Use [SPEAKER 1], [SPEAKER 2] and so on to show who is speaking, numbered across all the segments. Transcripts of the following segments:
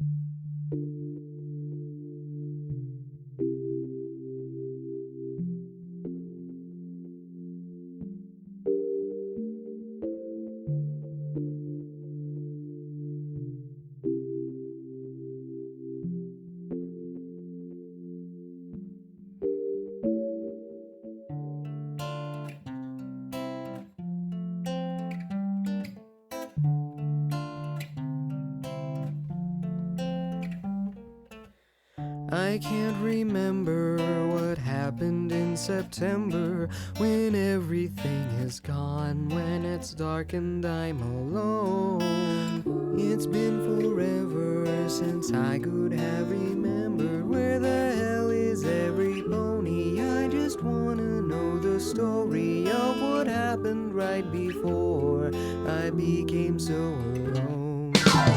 [SPEAKER 1] I can't remember what happened in September, when everything is gone, when it's dark and I'm alone. It's been forever since I could have remembered where the hell is every pony. I just wanna know the story of what happened right before I became so alone.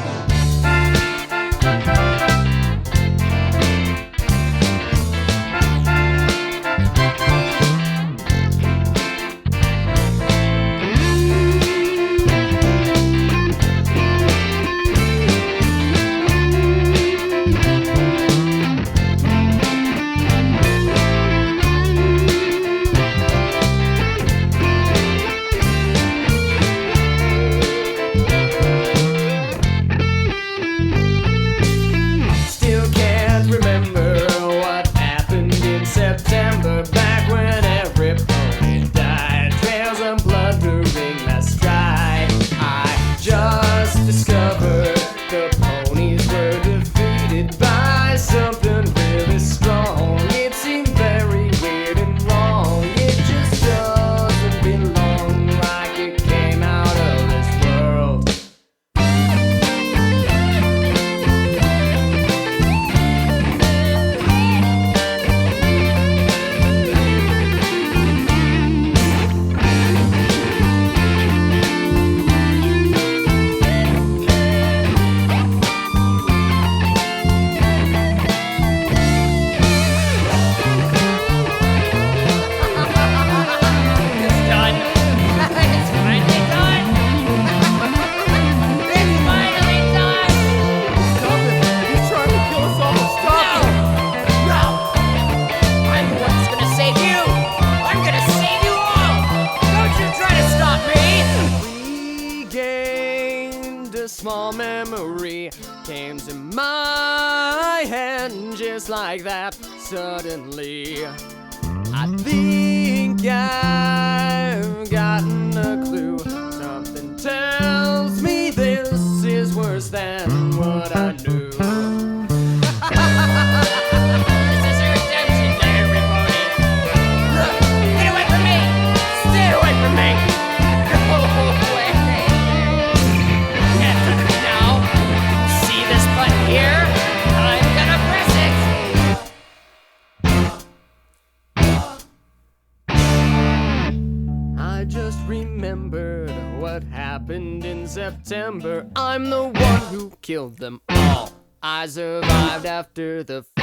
[SPEAKER 1] Small memory came to my hand just like that. Suddenly, I think I've gotten a clue. Something tells me this is worse than what I knew. I just remembered what happened in September. I'm the one who killed them all. I survived after the